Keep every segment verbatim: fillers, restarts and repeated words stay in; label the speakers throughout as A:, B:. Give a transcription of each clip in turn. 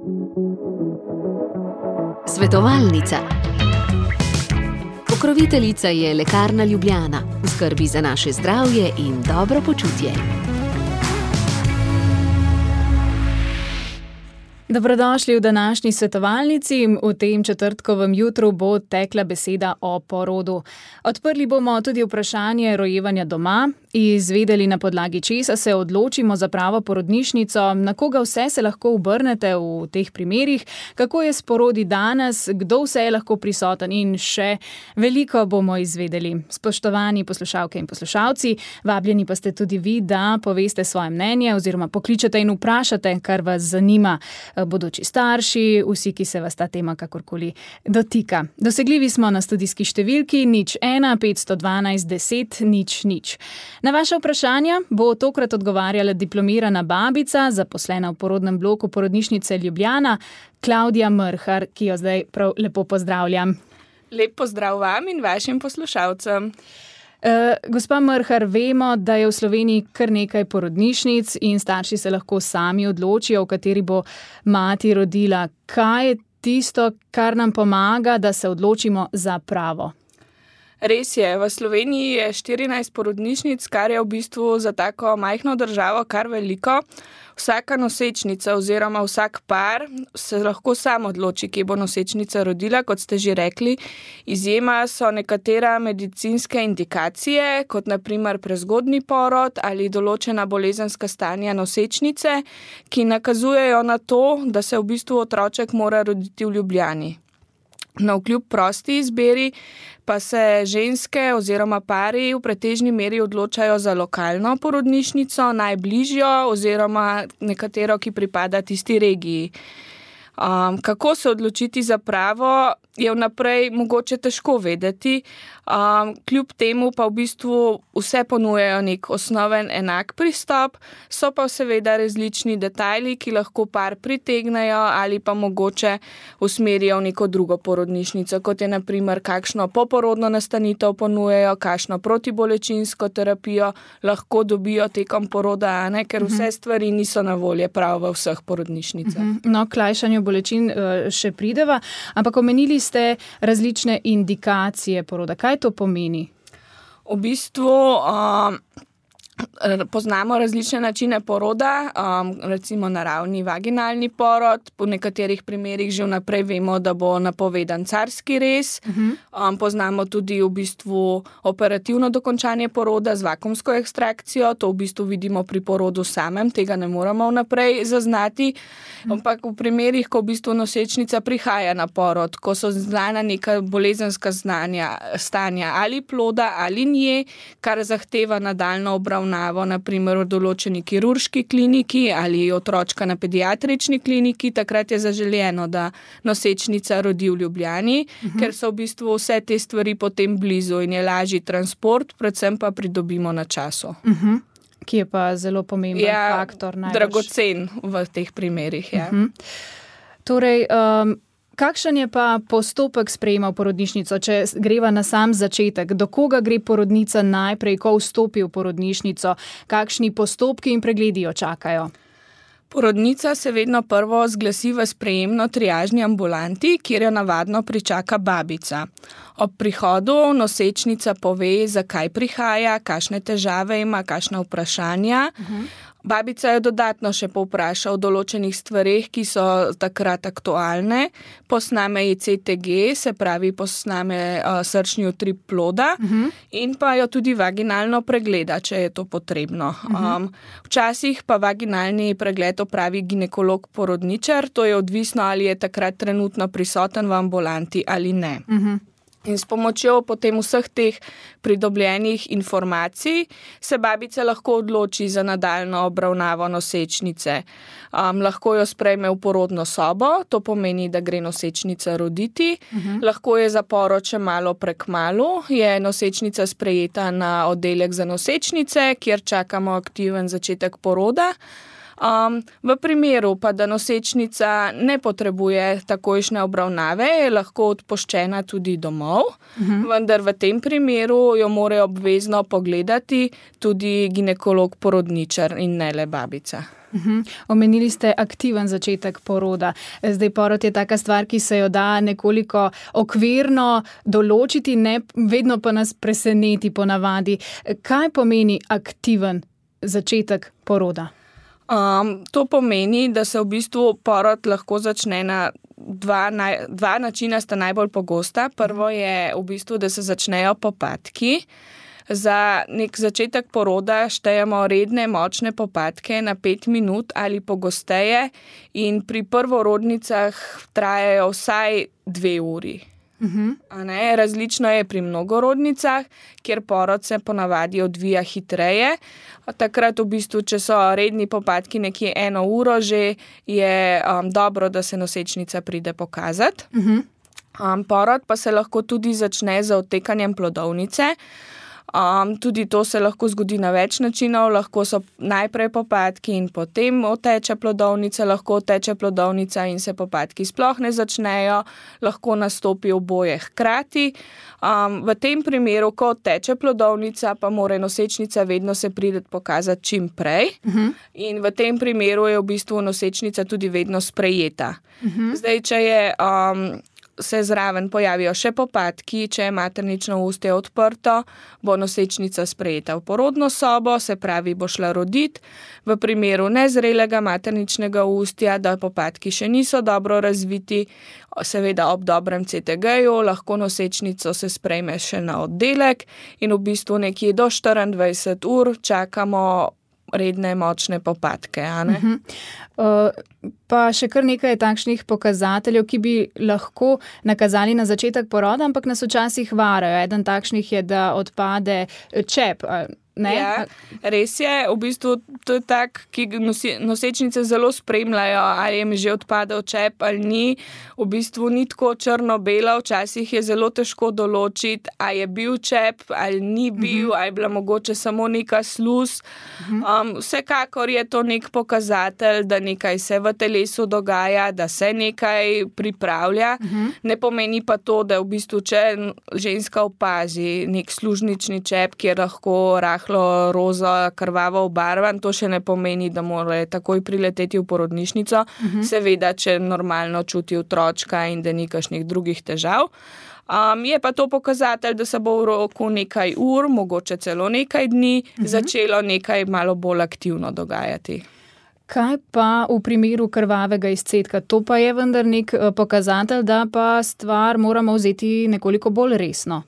A: Svetovalnica. Pokroviteljica je Lekarna Ljubljana, v skrbi za naše zdravje in dobro počutje.
B: Dobrodošli v današnji svetovalnici. V tem četrtkovem jutru bo tekla beseda o porodu. Odprli bomo tudi vprašanje rojevanja doma, izvedeli na podlagi česa se odločimo za pravo porodnišnico, na koga vse se lahko obrnete v teh primerih, kako je s porodi danes, kdo vse je lahko prisoten in še veliko bomo izvedeli. Spoštovani poslušalke in poslušalci, vabljeni pa ste tudi vi, da poveste svoje mnenje oziroma pokličete in vprašate, kar vas zanima. Bodoči starši, vsi, ki se vas ta tema kakorkoli dotika. Dosegljivi smo na studijski številki nič ena petsto dvanajst deset nič nič. Na vaše vprašanja bo tokrat odgovarjala diplomirana babica, zaposlena v porodnem bloku porodnišnice Ljubljana, Klavdija Mrhar, ki jo zdaj prav lepo pozdravljam.
C: Lep pozdrav vam in vašim poslušalcem.
B: Uh, gospa Mrhar, vemo, da je v Sloveniji kar nekaj porodnišnic in starši se lahko sami odločijo, v kateri bo mati rodila. Kaj je tisto, kar nam pomaga, da se odločimo za pravo?
C: Res je, v Sloveniji je štirinajst porodnišnic, kar je v bistvu za tako majhno državo kar veliko. Vsaka nosečnica oziroma vsak par se lahko sam odloči, kje bo nosečnica rodila, kot ste že rekli. Izjema so nekatera medicinske indikacije, kot na primer prezgodnji porod ali določena bolezenska stanja nosečnice, ki nakazujejo na to, da se v bistvu otroček mora roditi v Ljubljani. No, kljub prosti izbiri pa se ženske oziroma pari v pretežni meri odločajo za lokalno porodnišnico, najbližjo oziroma nekatero, ki pripada tisti regiji. Um, kako se odločiti za pravo, je vnaprej mogoče težko vedeti. Um, kljub temu pa v bistvu vse ponujajo nek osnoven enak pristop, so pa seveda različni detajli, ki lahko par pritegnejo ali pa mogoče usmerijo v neko drugo porodnišnico, kot je na primer kakšno poporodno nastanitev ponujajo, kakšno protibolečinsko terapijo lahko dobijo tekom poroda, ne? Ker vse stvari niso na volje prav v vseh porodnišnicah.
B: No, k lajšanju bolečin še prideva, ampak omenili ste različne indikacije poroda. Kaj to pomeni?
C: V bistvu um, poznamo različne načine poroda, um, recimo naravni vaginalni porod, po nekaterih primerih že vnaprej vemo, da bo napovedan carski rez. Uh-huh. Um, poznamo tudi v bistvu operativno dokončanje poroda z vakuumsko ekstrakcijo, to v bistvu vidimo pri porodu samem, tega ne moramo vnaprej zaznati. Ampak v primerih, ko v bistvu nosečnica prihaja na porod, ko so znana neka bolezenska znanja, stanja ali ploda ali nje, kar zahteva nadaljnjo obravnavo, na primer v določeni kirurški kliniki ali otročka na pediatrični kliniki, takrat je zaželjeno, da nosečnica rodi v Ljubljani, uh-huh. ker so v bistvu vse te stvari potem blizu in je lažji transport, predvsem pa pridobimo na času.
B: Uh-huh. Ki je pa zelo pomemben
C: ja,
B: faktor. Najbolj.
C: Dragocen v teh primerih. Ja.
B: Uh-huh. Torej, um, kakšen je pa postopek sprejema v porodnišnico, če greva na sam začetek? Do koga gre porodnica najprej, ko vstopi v porodnišnico? Kakšni postopki in pregledi jo čakajo?
C: Porodnica se vedno prvo zglasi v sprejemno-triažni ambulanti, kjer jo navadno pričaka babica. Ob prihodu nosečnica pove, zakaj prihaja, kakšne težave ima, kakšna vprašanja. Uh-huh. Babica jo dodatno še povpraša o določenih stvareh, ki so takrat aktualne. Posname ji C T G, se pravi posname uh, srčni utrip ploda uh-huh. in pa jo tudi vaginalno pregleda, če je to potrebno. Uh-huh. Um, včasih pa vaginalni pregled opravi ginekolog porodničar, to je odvisno, ali je takrat trenutno prisoten v ambulanti ali ne. Uh-huh. In s pomočjo potem vseh teh pridobljenih informacij se babica lahko odloči za nadaljnjo obravnavo nosečnice. Um, lahko jo sprejme v porodno sobo, to pomeni, da gre nosečnica roditi. Uh-huh. Lahko je za porod še malo prekmalu, je nosečnica sprejeta na oddelek za nosečnice, kjer čakamo aktiven začetek poroda. Um, v primeru pa, da nosečnica ne potrebuje takojšnje obravnave, je lahko odpuščena tudi domov, uh-huh. vendar v tem primeru jo mora obvezno pogledati tudi ginekolog porodničar in ne le babica.
B: Uhum. Omenili ste aktiven začetek poroda. Zdaj porod je taka stvar, ki se jo da nekoliko okvirno določiti, ne vedno pa nas preseneti ponavadi. Kaj pomeni aktiven začetek poroda?
C: Um, to pomeni, da se v bistvu porod lahko začne na dva, naj, dva načina sta najbolj pogosta. Prvo je v bistvu, da se začnejo popadki. Za nek začetek poroda štejemo redne, močne popadke na pet minut ali pogosteje in pri prvorodnicah trajajo vsaj dve uri. Uh-huh. A ne? Različno je pri mnogorodnicah, kjer porod se ponavadi odvija hitreje. Takrat v bistvu, če so redni popadki nekje eno uro že, je um, dobro, da se nosečnica pride pokazati. Uh-huh. Um, porod pa se lahko tudi začne z odtekanjem plodovnice. Um, tudi to se lahko zgodi na več načinov, lahko so najprej popadki in potem oteče plodovnica, lahko oteče plodovnica in se popadki sploh ne začnejo, lahko nastopi oboje hkrati. Um, v tem primeru, ko oteče plodovnica, pa mora nosečnica vedno se priti pokazati čim prej. Uh-huh. In v tem primeru je v bistvu nosečnica tudi vedno sprejeta. Uh-huh. Zdaj, če je... Um, se zraven pojavijo še popadki, če je maternično ustje odprto, bo nosečnica sprejeta v porodno sobo, se pravi, bo šla roditi. V primeru nezrelega materničnega ustja, da popadki še niso dobro razviti, seveda ob dobrem C T G-ju, lahko nosečnico se sprejme še na oddelek in v bistvu nekje do štiriindvajset ur čakamo redne, močne popadke. A ne?
B: Uh-huh. Uh, pa še kar nekaj takšnih pokazateljev, ki bi lahko nakazali na začetek poroda, ampak nas včasih varajo. Eden takšnih je, da odpade čep. Ne?
C: Ja, res je, v bistvu to je tak, ki nosi, nosečnice zelo spremljajo, ali je mi že odpadel čep ali ni. V bistvu ni tako črno-belo, včasih je zelo težko določiti, ali je bil čep ali ni bil, uh-huh. ali je bila mogoče samo neka sluz. Uh-huh. Um, vsekakor je to nek pokazatelj, da nekaj se v telesu dogaja, da se nekaj pripravlja. Uh-huh. Ne pomeni pa to, da v bistvu, če ženska opazi nek služnični čep, ki je lahko rahlo roza, krvavo obarvan, to še ne pomeni, da mora takoj prileteti v porodnišnico. Uh-huh. Seveda, če normalno čuti otročka in da ni kakšnih drugih težav. Um, je pa to pokazatelj, da se bo v roku nekaj ur, mogoče celo nekaj dni, uh-huh. začelo nekaj malo bolj aktivno dogajati.
B: Kaj pa v primeru krvavega izcedka? To pa je vendar nek pokazatelj, da pa stvar moramo vzeti nekoliko bolj resno.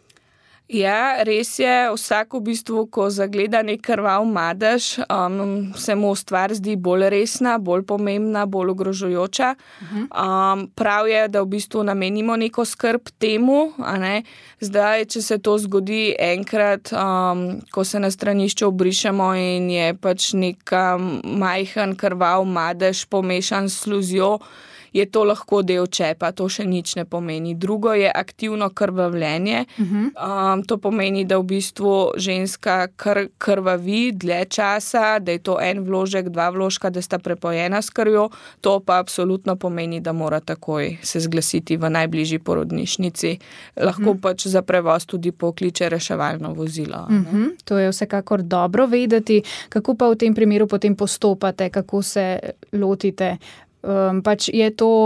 C: Ja, res je, vsak v bistvu, ko zagleda nek krvav madež, um, se mu stvar zdi bolj resna, bolj pomembna, bolj ogrožujoča. Uh-huh. Um, prav je, da v bistvu namenimo neko skrb temu, a ne. Zdaj, če se to zgodi enkrat, um, ko se na stranišču obrišemo in je pač neka majhen krvav madež pomešan s sluzjo, je to lahko del čepa, to še nič ne pomeni. Drugo je aktivno krvavljenje. Uh-huh. Um, to pomeni, da v bistvu ženska kr- krvavi dlje časa, da je to en vložek, dva vložka, da sta prepojena s krvjo. To pa absolutno pomeni, da mora takoj se zglasiti v najbližji porodnišnici. Lahko uh-huh. pač za prevoz tudi pokliče reševalno vozilo.
B: Uh-huh. To je vsekakor dobro vedeti. Kako pa v tem primeru potem postopate, kako se lotite? Um, pač je to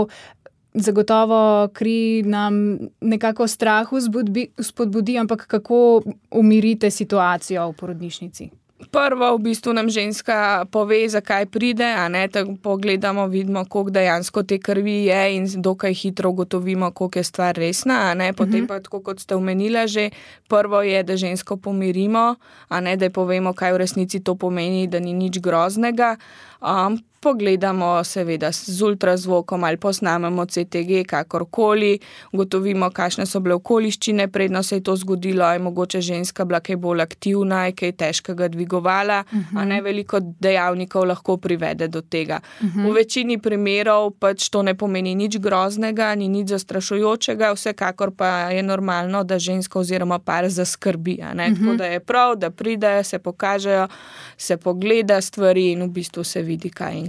B: zagotovo kri nam nekako strahu spodbudi, ampak kako umirite situacijo v porodnišnici?
C: Prvo v bistvu nam ženska pove, zakaj pride, a ne, tako pogledamo, vidimo, koliko dejansko te krvi je in dokaj hitro ugotovimo, koliko je stvar resna, a ne, potem pa, tako kot ste omenila že, prvo je, da žensko pomirimo, a ne, da povemo, kaj v resnici to pomeni, da ni nič groznega. Um, pogledamo seveda z ultrazvokom ali posnamemo C T G, kakorkoli, ugotovimo, kakšne so bile okoliščine, predno se je to zgodilo, je mogoče ženska bila kaj bolj aktivna, je kaj težkega dvigovala, uh-huh. a ne, veliko dejavnikov lahko privede do tega. Uh-huh. V večini primerov pač to ne pomeni nič groznega, ni nič zastrašujočega, vsekakor pa je normalno, da ženska oziroma par zaskrbi, a ne, uh-huh. tako da je prav, da pridejo, se pokažejo, se pogleda stvari in v bistvu se vidi, kaj in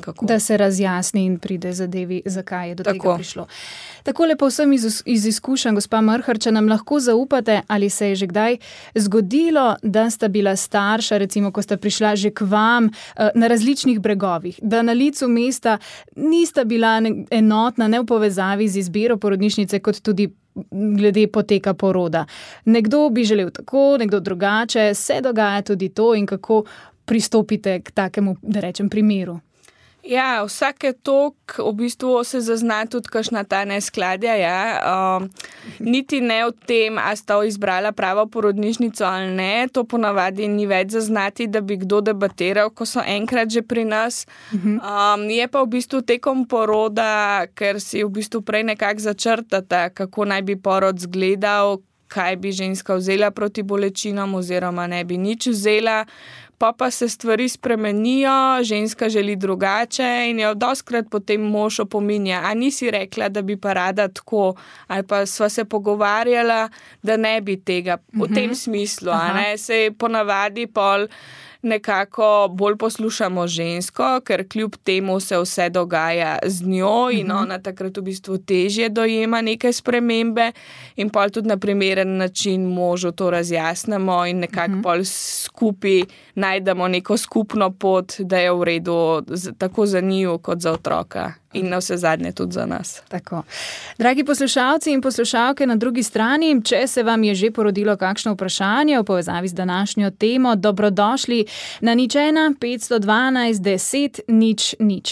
C: kako.
B: Da se razjasni in pride zadevi, zakaj je do
C: Tako.
B: tega prišlo. Takole povsem iz, iz izkušenj, gospa Mrhar, če nam lahko zaupate, ali se je že kdaj zgodilo, da sta bila starša, recimo, ko sta prišla že k vam na različnih bregovih, da na licu mesta nista bila enotna, ne v povezavi z izbiro porodnišnice, kot tudi glede poteka poroda. Nekdo bi želel tako, nekdo drugače, se dogaja tudi to in kako pristopite k takemu, da rečem, primeru?
C: Ja, vsake tok v bistvu se zazna tudi kakšna ta neskladja, ja. Um, niti ne v tem, a sta izbrala pravo porodnišnico ali ne, to ponavadi ni več zaznati, da bi kdo debatiral, ko so enkrat že pri nas. Um, je pa v bistvu tekom poroda, ker si v bistvu prej nekako začrtata, kako naj bi porod zgledal, kaj bi ženska vzela proti bolečinam oziroma ne bi nič vzela. Pa pa se stvari spremenijo, ženska želi drugače in jo dostikrat potem mož opominja, a nisi rekla, da bi pa rada tako, ali pa sva se pogovarjala, da ne bi tega, v uh-huh. tem smislu, a ne, se ponavadi pol nekako bolj poslušamo žensko, ker kljub temu se vse dogaja z njo in uh-huh. ona takrat v bistvu težje dojema neke spremembe in pol tudi na primeren način možu to razjasnimo in nekako uh-huh. pol skupaj najdemo neko skupno pot, da je v redu tako za njiju kot za otroka. In na vse zadnje tudi za nas.
B: Tako. Dragi poslušalci in poslušalke na drugi strani, če se vam je že porodilo kakšno vprašanje v povezavi z današnjo temo, dobrodošli na nič ena petsto dvanajst deset nič nič.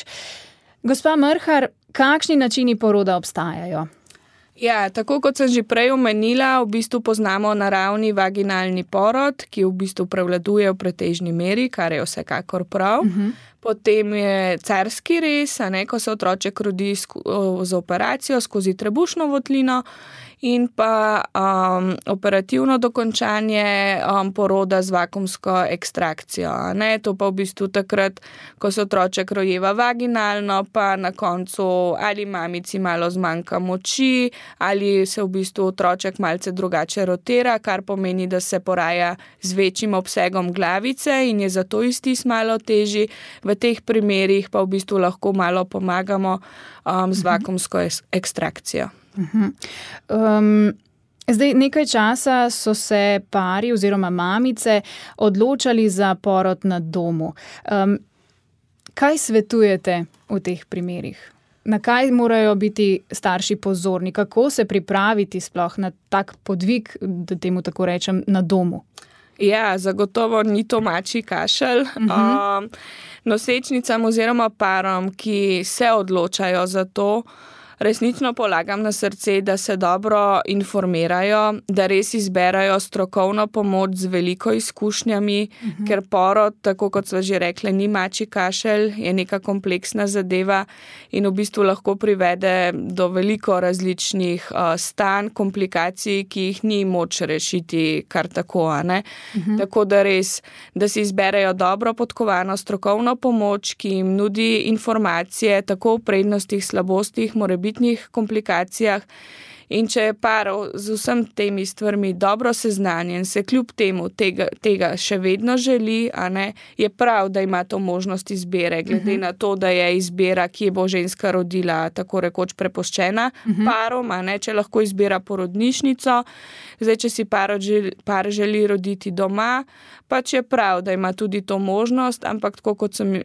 B: Gospa Mrhar, kakšni načini poroda obstajajo?
C: Ja, tako kot sem že prej omenila, v bistvu poznamo naravni vaginalni porod, ki v bistvu prevladuje v pretežni meri, kar je vsekakor prav. Uh-huh. Potem je carski rez, a ne, ko se otroček rodi z operacijo skozi trebušno votlino in pa um, operativno dokončanje um, poroda z vakuumsko ekstrakcijo. A ne, to pa v bistvu takrat, ko se otroček rojeva vaginalno, pa na koncu ali mamici malo zmanjka moči, ali se v bistvu otroček malce drugače rotira, kar pomeni, da se poraja z večjim obsegom glavice in je zato istis malo težji. V teh primerih pa v bistvu lahko malo pomagamo um, z vakuumsko ekstrakcijo.
B: Uh-huh. Um, zdaj, nekaj časa so se pari oziroma mamice odločali za porod na domu. Um, kaj svetujete v teh primerih? Na kaj morajo biti starši pozorni? Kako se pripraviti sploh na tak podvig, da temu tako rečem, na domu?
C: Ja, zagotovo ni to mačji kašelj. Uh-huh. Um, nosečnicam oziroma parom, ki se odločajo za to, resnično polagam na srce, da se dobro informirajo, da res izberajo strokovno pomoč z veliko izkušnjami, uh-huh. ker porod, tako kot sva že rekla, ni mačji kašelj, je neka kompleksna zadeva in v bistvu lahko privede do veliko različnih uh, stanj, komplikacij, ki jih ni moč rešiti kar tako, a ne. Uh-huh. Tako da res, da si izberejo dobro podkovano strokovno pomoč, ki jim nudi informacije tako o prednostih, slabostih, morebitnih komplikacijah. In če je par z vsem temi stvarmi dobro seznanjen, se kljub temu tega, tega še vedno želi, a ne, je prav, da ima to možnost izbere, glede uh-huh. na to, da je izbira, kje bo ženska rodila, tako rekoč prepuščena uh-huh. parom, a ne, če lahko izbira porodnišnico. Zdaj, če si par želi, par želi roditi doma, pač je prav, da ima tudi to možnost, ampak tako kot sem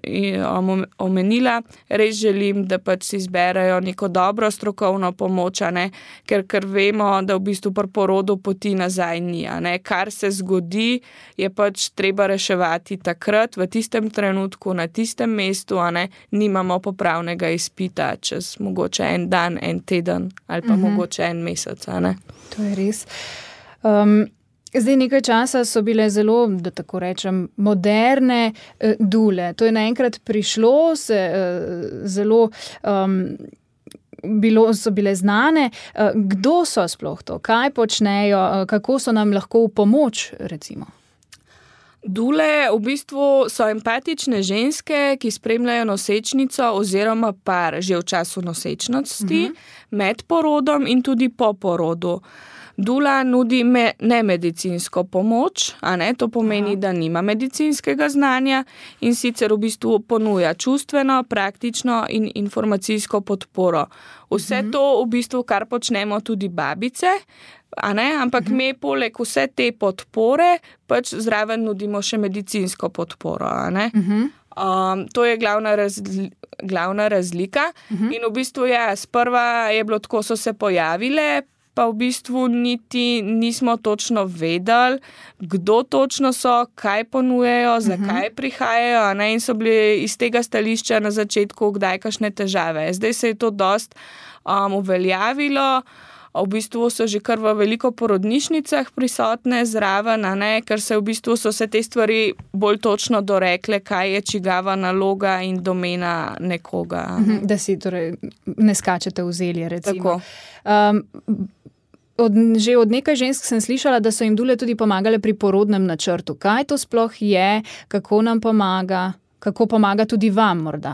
C: omenila, res želim, da pač si izberajo neko dobro strokovno pomoč, a ne, ker, ker vemo, da v bistvu pri porodu poti nazaj ni, a ne. Kar se zgodi, je pač treba reševati takrat, v tistem trenutku, na tistem mestu, a ne, nimamo popravnega izpita čez mogoče en dan, en teden ali pa uh-huh. mogoče en mesec, a ne.
B: To je res. Um, zdaj nekaj časa so bile zelo, da tako rečem, moderne uh, dule. To je naenkrat prišlo, se uh, zelo... Um, Bilo, so bile znane. Kdo so sploh to? Kaj počnejo? Kako so nam lahko v pomoč, recimo?
C: Dule v bistvu so empatične ženske, ki spremljajo nosečnico oziroma par že v času nosečnosti, uh-huh. med porodom in tudi po porodu. Dula nudi me, nemedicinsko pomoč, a ne, to pomeni, Aha. da nima medicinskega znanja in sicer v bistvu ponuja čustveno, praktično in informacijsko podporo. Vse uh-huh. to v bistvu, kar počnemo tudi babice, a ne, ampak uh-huh. mi poleg vse te podpore pač zraven nudimo še medicinsko podporo, a ne. Uh-huh. Um, to je glavna, razli, glavna razlika uh-huh. in v bistvu ja, sprva je bilo tako, so se pojavile, pa v bistvu niti nismo točno vedeli, kdo točno so, kaj ponujejo, uh-huh. zakaj prihajajo, ne? In so bili iz tega stališča na začetku kdaj kakšne težave. Zdaj se je to dost um, uveljavilo, v bistvu so že kar v veliko porodnišnicah prisotne zraven, ne? Ker se v bistvu so se te stvari bolj točno dorekle, kaj je čigava naloga in domena nekoga.
B: Uh-huh. Da si torej ne skačete v zelje, recimo.
C: Tako.
B: Um, Od, že od nekaj žensk sem slišala, da so jim dule tudi pomagale pri porodnem načrtu. Kaj to sploh je, kako nam pomaga, kako pomaga tudi vam morda?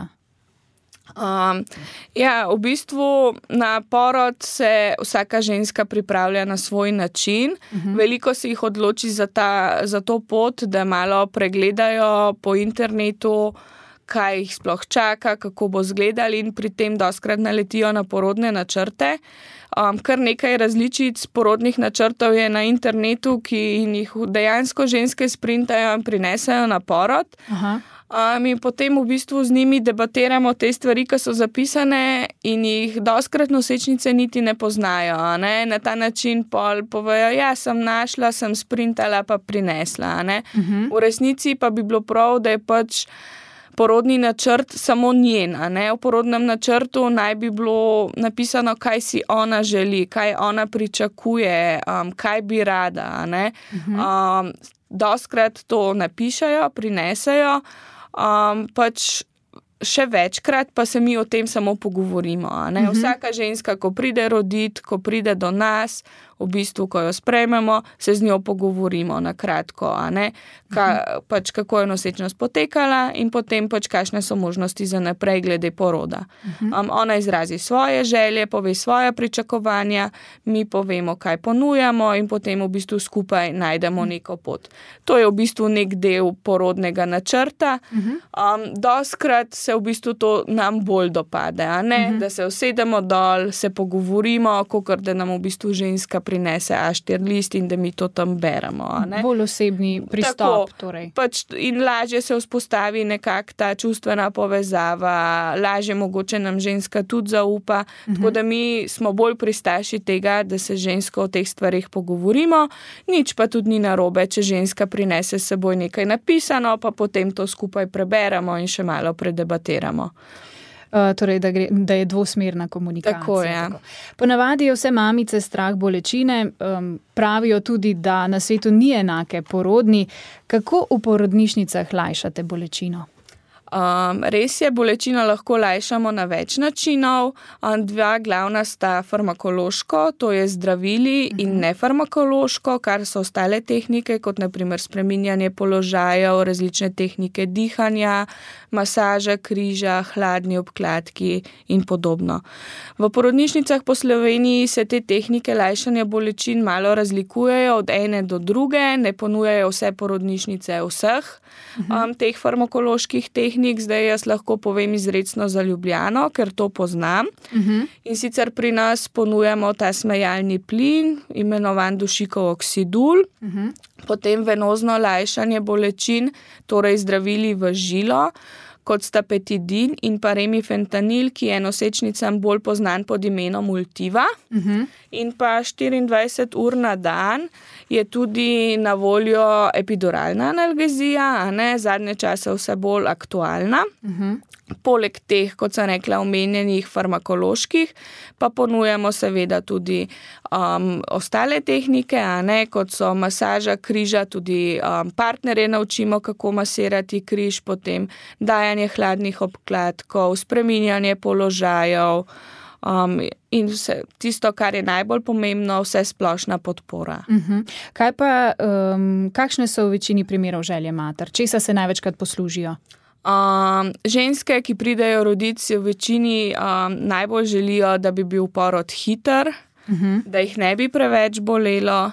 C: Um, ja, v bistvu na porod se vsaka ženska pripravlja na svoj način. Uh-huh. Veliko se jih odloči za, ta, za to pot, da malo pregledajo po internetu, kaj jih sploh čaka, kako bo izgledali in pri tem dostkrat naletijo na porodne načrte. Um, kar nekaj različic porodnih načrtov je na internetu, ki jih dejansko ženske sprintajo in prinesejo na porod. Aha. Um, in potem v bistvu z njimi debatiramo te stvari, ki so zapisane in jih dostkrat nosečnice niti ne poznajo. Ne? Na ta način pol povejo, ja, sem našla, sem sprintala pa prinesla. Ne? Uh-huh. V resnici pa bi bilo prav, da je pač porodni načrt samo njen, a ne? V porodnem načrtu naj bi bilo napisano, kaj si ona želi, kaj ona pričakuje, um, kaj bi rada, a ne? Uh-huh. Um, dostkrat to napišajo, prinesejo, um, pač še večkrat pa se mi o tem samo pogovorimo, a ne? Uh-huh. Vsaka ženska, ko pride rodit, ko pride do nas, v bistvu, ko jo sprejmemo, se z njo pogovorimo na kratko, a ne, Ka, uh-huh. pač kako je nosečnost potekala in potem pač kakšne so možnosti za naprej glede poroda. Uh-huh. Um, ona izrazi svoje želje, pove svoje pričakovanja, mi povemo, kaj ponujamo in potem v bistvu skupaj najdemo neko pot. To je v bistvu nek del porodnega načrta. Uh-huh. Um, doskrat se v bistvu to nam bolj dopade, a ne, uh-huh. da se usedemo dol, se pogovorimo, kakor da nam v bistvu ženska prinese á štyri list in da mi to tam beremo. Ne?
B: Bolj osebni pristop.
C: Tako, torej. Pač in lažje se vzpostavi nekak ta čustvena povezava, lažje mogoče nam ženska tudi zaupa, uh-huh. tako da mi smo bolj pristaši tega, da se žensko o teh stvarih pogovorimo, nič pa tudi ni narobe, če ženska prinese s seboj nekaj napisano, pa potem to skupaj preberemo in še malo predebatiramo.
B: Uh, torej, da, gre, da je dvosmerna komunikacija.
C: Tako je.
B: Tako. Ponavadi je vse mamice strah bolečine, um, pravijo tudi, da na svetu ni enake porodni. Kako v porodnišnicah lajšate bolečino?
C: Um, res je, bolečino lahko lajšamo na več načinov. Um, dva glavna sta farmakološko, to je zdravili, uh-huh. in nefarmakološko, kar so ostale tehnike, kot naprimer spreminjanje položajev, različne tehnike dihanja, masaža križa, hladni obkladki in podobno. V porodnišnicah po Sloveniji se te tehnike lajšanja bolečin malo razlikujejo od ene do druge, ne ponujajo vse porodnišnice vseh uh-huh. um, teh farmakoloških tehnik. Zdaj jaz lahko povem izrecno za Ljubljano, ker to poznam. Uh-huh. In sicer pri nas ponujamo ta smejalni plin, imenovan dušikov oksidul, uh-huh. potem venozno lajšanje bolečin, torej zdravili v žilo, kot sta petidin in pa remifentanil, ki je nosečnicam bolj poznan pod imenom Ultiva. Uh-huh. In pa štiriindvajset ur na dan je tudi na voljo epiduralna analgezija, a ne, zadnje čase vse bolj aktualna. Uh-huh. Poleg teh, kot sem rekla, omenjenih farmakoloških, pa ponujamo seveda tudi um, ostale tehnike, a ne, kot so masaža križa, tudi um, partnerje naučimo, kako masirati križ, potem dajanje hladnih obkladkov, spreminjanje položajev um, in vse, tisto, kar je najbolj pomembno, vse splošna podpora.
B: Uh-huh. Kaj pa, um, kakšne so v večini primerov želje mater? Česa se največkrat poslužijo?
C: Um, ženske, ki pridejo roditi, si v večini um, najbolj želijo, da bi bil porod hiter, uh-huh. da jih ne bi preveč bolelo,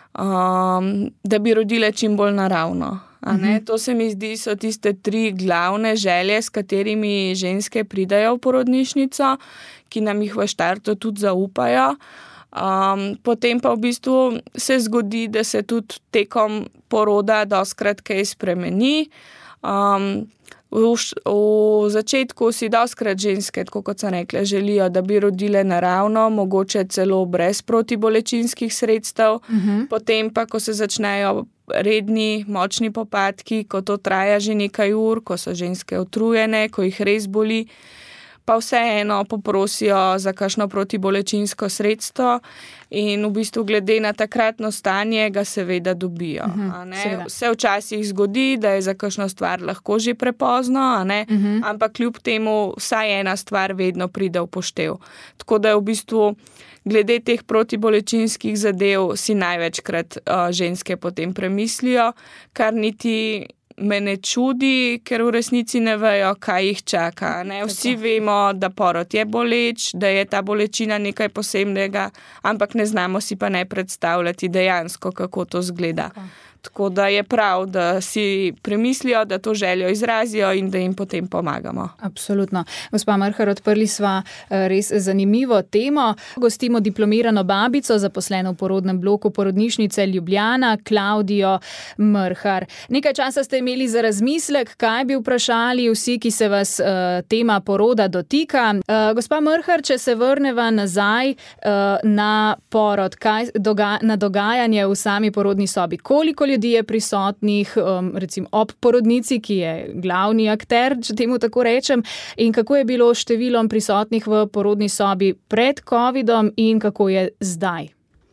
C: um, da bi rodile čim bolj naravno. Uh-huh. To se mi zdi, so tiste tri glavne želje, s katerimi ženske pridajo v porodnišnico, ki nam jih v štartu tudi zaupajo. Um, potem pa v bistvu se zgodi, da se tudi tekom poroda dostkrat kaj spremeni. Um, v, v začetku si dostkrat ženske, tako kot sem rekla, želijo, da bi rodile naravno, mogoče celo brez protibolečinskih sredstev. Uh-huh. Potem pa, ko se začnejo redni, močni popadki, ko to traja že nekaj ur, ko so ženske utrujene, ko jih res boli, pa vseeno poprosijo za kakšno protibolečinsko sredstvo in v bistvu glede na takratno stanje ga seveda dobijo. Uh-huh, a ne? Seveda. Se včasih zgodi, da je za kakšno stvar lahko že prepozno, a ne? Uh-huh. Ampak kljub temu vsaj ena stvar vedno pride v poštev. Tako da v bistvu glede teh protibolečinskih zadev si največkrat uh, ženske potem premislijo, kar niti me ne čudi, ker v resnici ne vejo, kaj jih čaka. Ne? Vsi vemo, da porod je boleč, da je ta bolečina nekaj posebnega, ampak ne znamo si pa ne predstavljati dejansko, kako to zgleda. Tako. Tako da je prav, da si premislijo, da to željo izrazijo in da jim potem pomagamo.
B: Absolutno. Gospa Mrhar, odprli sva res zanimivo temo. Gostimo diplomirano babico, zaposleno v porodnem bloku porodnišnice Ljubljana, Klavdijo Mrhar. Nekaj časa ste imeli za razmislek, kaj bi vprašali vsi, ki se vas uh, tema poroda dotika. Uh, gospa Mrhar, če se vrneva nazaj uh, na porod, kaj, doga, na dogajanje v sami porodni sobi. Koliko ljudi je prisotnih, um, recimo ob porodnici, ki je glavni akter, če temu tako rečem, in kako je bilo številom prisotnih v porodni sobi pred covidom in kako je zdaj?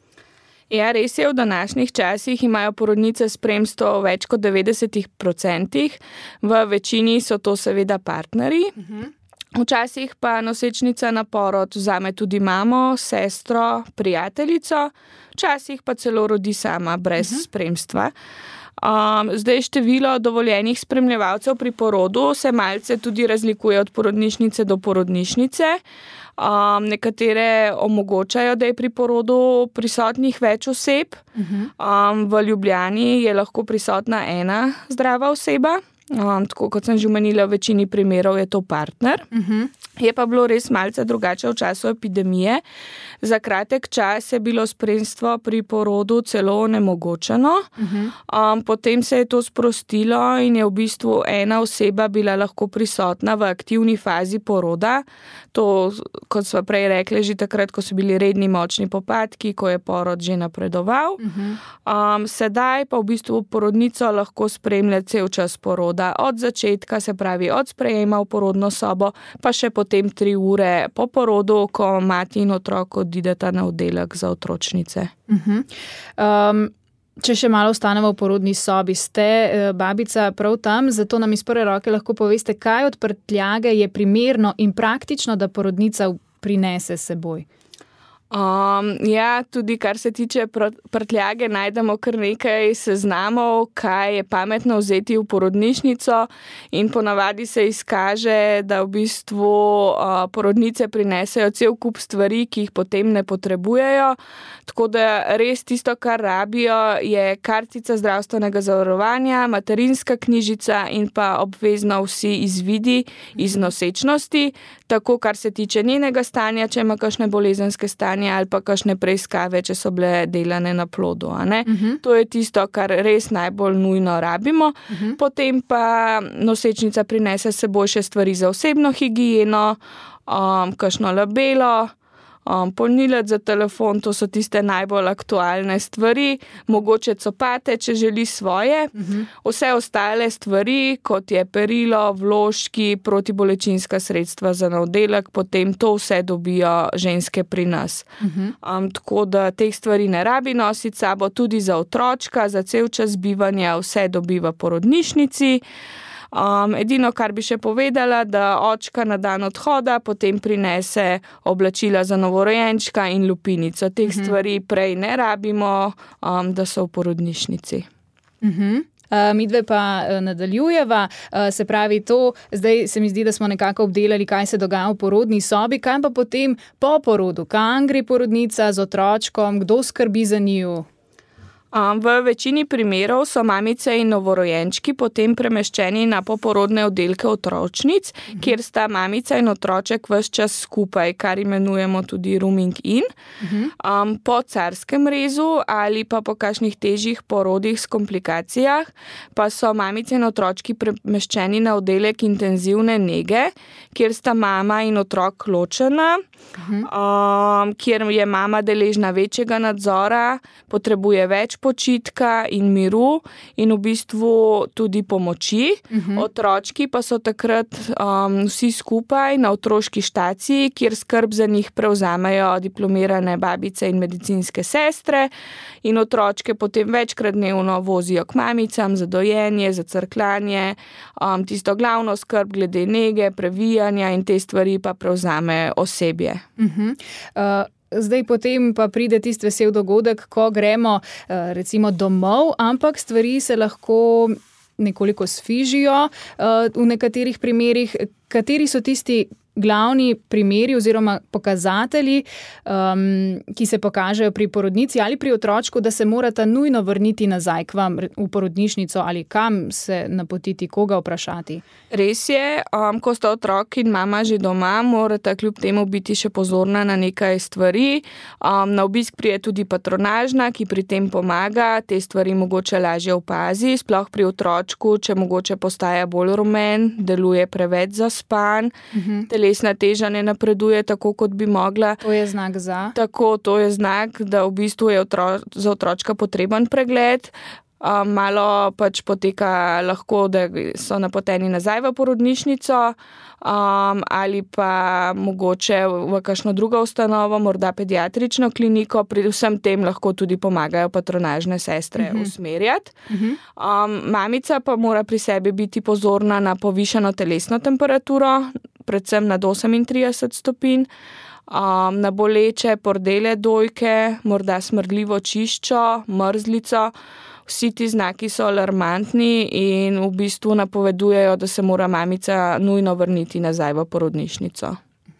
C: Ja, res je, v današnjih časih imajo porodnice spremstvo več kot devetdeset procentov, v večini so to seveda partnerji. Uh-huh. Včasih pa nosečnica na porod vzame tudi mamo, sestro, prijateljico, včasih pa celo rodi sama, brez uh-huh. spremstva. Um, zdaj število dovoljenih spremljevalcev pri porodu se malce tudi razlikuje od porodnišnice do porodnišnice. Um, nekatere omogočajo, da je pri porodu prisotnih več oseb. Uh-huh. Um, v Ljubljani je lahko prisotna ena zdrava oseba. Um, tako kot sem že omenila, v večini primerov je to partner. Uh-huh. Je pa bilo res malce drugače v času epidemije. Za kratek čas je bilo spremstvo pri porodu celo onemogočeno. Uh-huh. Um, potem se je to sprostilo in je v bistvu ena oseba bila lahko prisotna v aktivni fazi poroda. To, kot sva prej rekli, že takrat, ko so bili redni močni popadki, ko je porod že napredoval. Uh-huh. Um, sedaj pa v bistvu porodnico lahko spremlja cel čas poroda. Od začetka, se pravi od sprejema v porodno sobo, pa še potem tri ure po porodu, ko mati in otrok odideta na oddelek za otročnice.
B: Uh-huh. Um, če še malo ostanemo v porodni sobi, ste babica prav tam, zato nam iz prve roke lahko poveste, kaj od prtljage je primerno in praktično, da porodnica prinese s seboj.
C: Um, ja, tudi kar se tiče prtljage, najdemo kar nekaj seznamov, kaj je pametno vzeti v porodnišnico in ponavadi se izkaže, da v bistvu uh, porodnice prinesejo cel kup stvari, ki jih potem ne potrebujejo. Tako da res tisto, kar rabijo, je kartica zdravstvenega zavarovanja, materinska knjižica in pa obvezno vsi izvidi iz nosečnosti, tako kar se tiče njenega stanja, če ima kakšne bolezenske stanje, ali pa kakšne preiskave, če so bile delane na plodu. A ne? Uh-huh. To je tisto, kar res najbolj nujno rabimo. Uh-huh. Potem pa nosečnica prinese s seboj še stvari za osebno higieno, um, kakšno labelo, um, polnilec za telefon, to so tiste najbolj aktualne stvari, mogoče copate, če želi svoje. Uh-huh. Vse ostale stvari, kot je perilo, vložki, protibolečinska sredstva za na oddelek, potem to vse dobijo ženske pri nas. Uh-huh. Um, tako da teh stvari ne rabi nositi sabo, tudi za otročka, za cel čas bivanja, vse dobi v porodnišnici. Um, edino, kar bi še povedala, da očka na dan odhoda potem prinese oblačila za novorojenčka in lupinico. Teh uh-huh. stvari prej ne rabimo, um, da so v porodnišnici.
B: Uh-huh. Midve pa nadaljujeva, se pravi to, zdaj se mi zdi, da smo nekako obdelali, kaj se dogaja v porodni sobi, kaj pa potem po porodu, kam gre porodnica z otročkom, kdo skrbi za njiju?
C: Um, v večini primerov so mamice in novorojenčki potem premeščeni na poporodne oddelke otročnic, uh-huh. kjer sta mamica in otroček ves čas skupaj, kar imenujemo tudi rooming in. Uh-huh. Um, po carskem rezu ali pa po kakšnih težjih porodih s komplikacijah pa so mamice in otročki premeščeni na oddelek intenzivne nege, kjer sta mama in otrok ločena, uh-huh. um, kjer je mama deležna večjega nadzora, potrebuje več počitka in miru in v bistvu tudi pomoči. Uh-huh. Otročki pa so takrat um, vsi skupaj na otroški štaciji, kjer skrb za njih prevzamejo diplomirane babice in medicinske sestre in otročke potem večkrat dnevno vozijo k mamicam za dojenje, za crkljanje, um, tisto glavno skrb glede nege, previjanja in te stvari pa prevzame osebje.
B: Uh-huh. Uh... Zdaj potem pa pride tisti vesel dogodek, ko gremo recimo domov, ampak stvari se lahko nekoliko sfižijo v nekaterih primerih. Kateri so tisti glavni primeri oziroma pokazatelji, um, ki se pokažejo pri porodnici ali pri otročku, da se morata nujno vrniti nazaj k vam v porodnišnico ali kam se napotiti, koga vprašati?
C: Res je, um, ko sta otrok in mama že doma, morata kljub temu biti še pozorna na nekaj stvari. Um, na obisk prije tudi patronažna, ki pri tem pomaga, te stvari mogoče lažje opazi, sploh pri otročku, če mogoče postaja bolj rumen, deluje preveč zaspan, uh-huh. telesna teža ne napreduje tako, kot bi mogla.
B: To je znak za?
C: Tako, to je znak, da v bistvu je otro, za otročka potreben pregled. Um, malo pač poteka lahko, da so napoteni nazaj v porodnišnico um, ali pa mogoče v kakšno drugo ustanovo, morda pediatrično kliniko. Pri vsem tem lahko tudi pomagajo patronažne sestre uh-huh. usmerjati. Uh-huh. Um, mamica pa mora pri sebi biti pozorna na povišano telesno temperaturo, predvsem nad osemintrideset stopinj, um, na boleče pordele dojke, morda smrdljivo čiščo, mrzlico. Vsi ti znaki so alarmantni in v bistvu napovedujejo, da se mora mamica nujno vrniti nazaj v porodnišnico.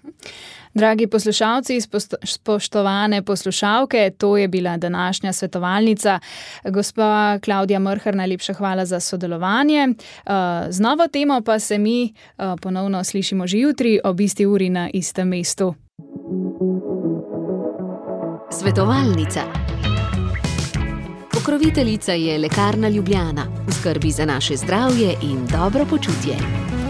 B: Dragi poslušalci, spoštovane poslušalke, to je bila današnja svetovalnica. Gospa Klavdija Mrhar, najlepša hvala za sodelovanje. Z novo temo pa se mi ponovno slišimo že jutri ob isti uri na istem mestu.
A: Svetovalnica. Pokroviteljica je Lekarna Ljubljana, v skrbi za naše zdravje in dobro počutje.